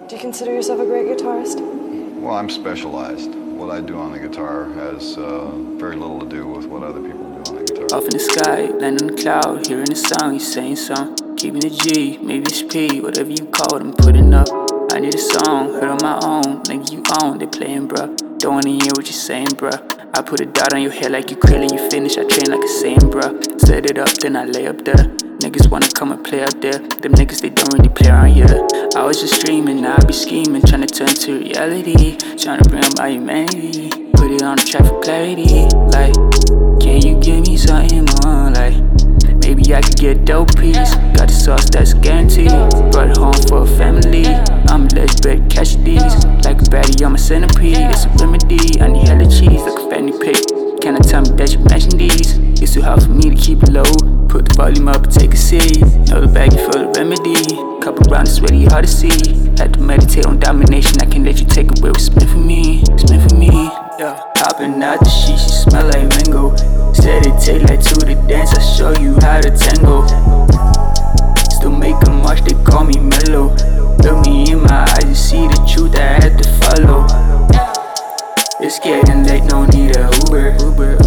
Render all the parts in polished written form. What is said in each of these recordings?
Do you consider yourself a great guitarist? Well, I'm specialized. What I do on the guitar has very little to do with what other people do on the guitar. Off in the sky, land on the cloud, hearing the sound, you saying something. Keeping the G, maybe it's P, whatever you call it, I'm putting up. I need a song, heard on my own, nigga you own, they playing bruh. Don't wanna hear what you're saying bruh. I put a dot on your head like you krill and you finish, I train like a saying bruh. Set it up, then I lay up there. Niggas wanna come and play up there. Them niggas, they don't really play around here. I was just dreaming, now I be scheming, trying to turn to reality, trying to bring up my humanity, put it on the track for clarity. Like, can you give me something more? Like, maybe I could get a dope piece. Got the sauce that's guaranteed. Brought it home for a family. I'm a legendary cash these. Like a baddie, I'm a centipede. It's a remedy. I need hella cheese like a family pick. Can I tell me that you mentioned these? It's too hard for me to keep it low. Put the volume up and take a seat. Know the baggie for the remedy. Couple rounds is really hard to see. Had to meditate on domination. I can't let you take away what's meant for me. It's meant for me. Yeah. Hopping out the sheet, she smell like mango. Said it take like two to dance, I show you how to tango. Still make a march, they call me mellow. Look me in my eyes, you see the truth that I had to follow. It's getting late, no need a Uber.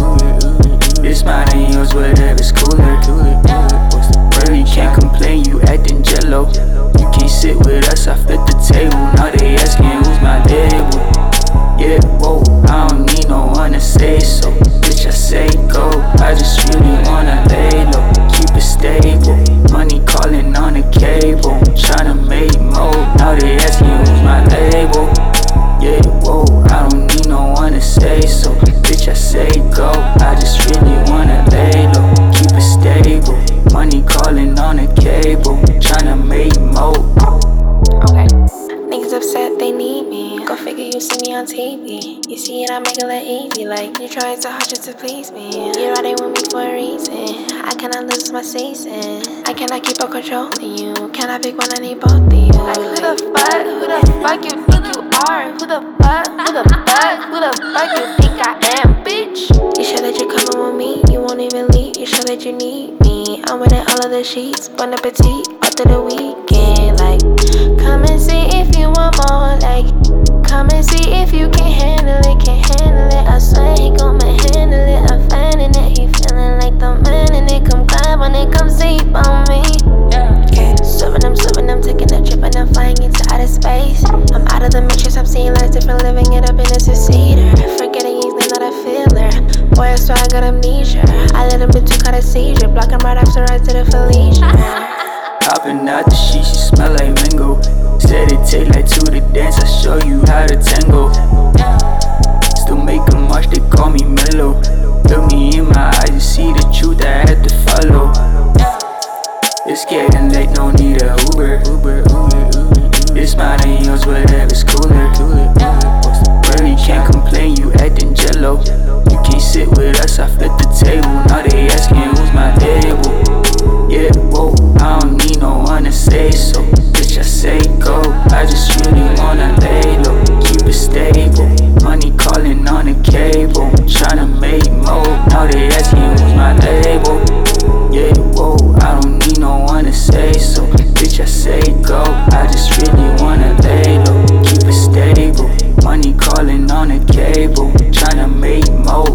It's mine and yours, whatever's cooler. Bro, you can't complain, you acting jello. You can't sit with us, I flip the table. Now they asking who's my label. Yeah, whoa, I don't need no one to say so. Bitch, I say go, I just really wanna lay low. Keep it stable, money calling on the cable. Tryna make more, now they asking who's my label. Yeah, whoa, I don't need no one to say so. Bitch, I say go, I just really wanna lay low. Keep it stable, money calling on the cable. Tryna make more. Okay, niggas upset, they need me. Go figure, you see me on TV. You see it, I make it look easy. Like, you trying so hard just to please me. You're riding with me for a reason. I cannot lose my season. I cannot keep on controlling you. Can I pick one? I need both of you. Like, who the fuck you think you are? Who the fuck you think I am, bitch? You sure that you're coming with me? You won't even leave, you sure that you need me? I'm winning all of the sheets, bon appetit, all through the weekend. Like, come and see if you want more. Like, come and see if you can handle it, I swear he gon' handle it, I'm finding it. He feeling like the man in it, come climb on it, come sleep on me. Okay, swimming, I'm taking a trip and I'm flying into outer space. I'm out of the matrix, I'm seeing life different, living it up in a two-seater. Forgetting easily, not a feeler. Boy, I swear I got amnesia. I let him into caught a seizure, blocking right after I did a Felicia. Hopping out the sheet, she smell like mango. Said it take like two to dance, I show you how to tango. Still make a march, they call me mellow. Look me in my eyes, you see the truth that I had to follow. It's getting late, no need a Uber. It's mine and yours, whatever's cooler. Bro, you can't complain, you acting jello. You can't sit with us, I flip the table. Now they asking who's my label. Yeah, whoa, I don't need no one to say so. Bitch, I say go, I just really wanna lay low. Keep it stable, money calling on the cable. Tryna make more, now they asking who's my label. Yeah, whoa, I don't need no one to say so. Bitch, I say go, I just really wanna lay low. Keep it stable, money calling on the cable. Tryna make more.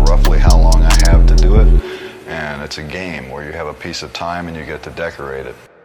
It's a game where you have a piece of time and you get to decorate it.